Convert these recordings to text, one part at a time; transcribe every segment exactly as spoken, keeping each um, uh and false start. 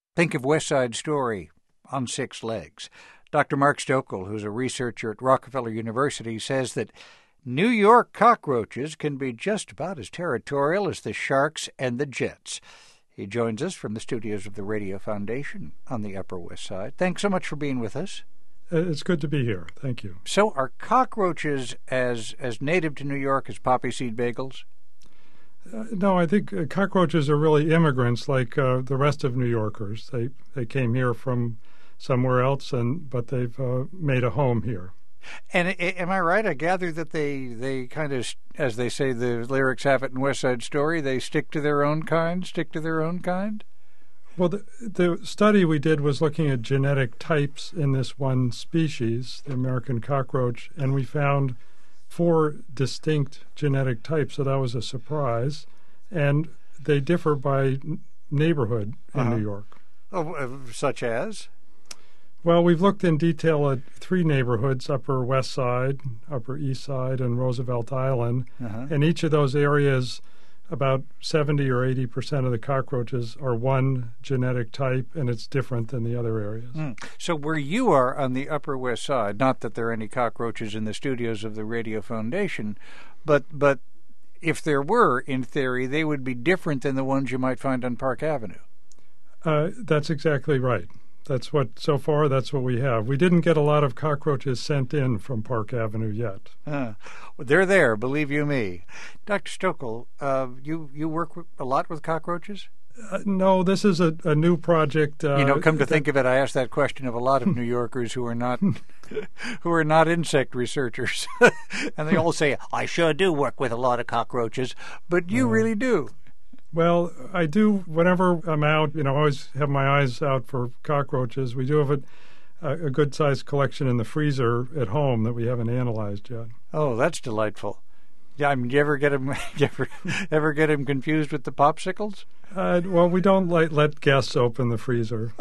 Think of West Side Story on six legs. Doctor Mark Stokel, who's a researcher at Rockefeller University, says that New York cockroaches can be just about as territorial as the Sharks and the Jets. He joins us from the studios of the Radio Foundation on the Upper West Side. Thanks so much for being with us. It's good to be here. Thank you. So are cockroaches as as native to New York as poppy seed bagels? Uh, no, I think uh, cockroaches are really immigrants like uh, the rest of New Yorkers. They they came here from somewhere else, and but they've uh, made a home here. And am I right? I gather that they, they kind of, as they say, the lyrics have it in West Side Story, they stick to their own kind, stick to their own kind? Well, the, the study we did was looking at genetic types in this one species, the American cockroach, and we found four distinct genetic types, so that was a surprise. And they differ by neighborhood in uh-huh. New York. Oh, uh, such as? Well, we've looked in detail at three neighborhoods, Upper West Side, Upper East Side, and Roosevelt Island. Uh-huh. In each of those areas, about seventy or eighty percent of the cockroaches are one genetic type, and it's different than the other areas. Mm. So where you are on the Upper West Side, not that there are any cockroaches in the studios of the Radio Foundation, but but if there were, in theory, they would be different than the ones you might find on Park Avenue. Uh, that's exactly right. That's what, so far, that's what we have. We didn't get a lot of cockroaches sent in from Park Avenue yet. Uh, well, they're there, believe you me. Doctor Stokel, uh, you, you work with, a lot with cockroaches? Uh, no, this is a, a new project. Uh, you know, come to think of it, I asked that question of a lot of New Yorkers who are not who are not insect researchers. And they all say, I sure do work with a lot of cockroaches, but you uh, really do. Well, I do, whenever I'm out, you know, I always have my eyes out for cockroaches. We do have a, a good-sized collection in the freezer at home that we haven't analyzed yet. Oh, that's delightful. Yeah, I mean, do you ever get him, you ever, ever get him confused with the popsicles? Uh, well, we don't let, let guests open the freezer.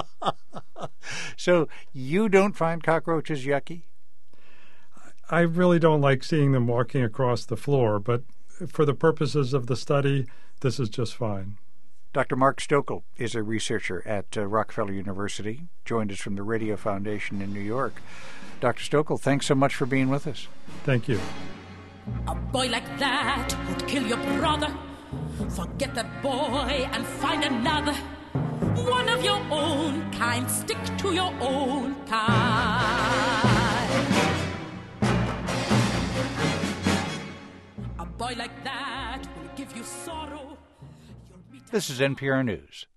So you don't find cockroaches yucky? I really don't like seeing them walking across the floor, but for the purposes of the study, this is just fine. Doctor Mark Stokel is a researcher at uh, Rockefeller University, joined us from the Radio Foundation in New York. Doctor Stokel, thanks so much for being with us. Thank you. A boy like that would kill your brother. Forget that boy and find another. One of your own kind. Stick to your own kind. A boy like that will give you sorrow. This is N P R News.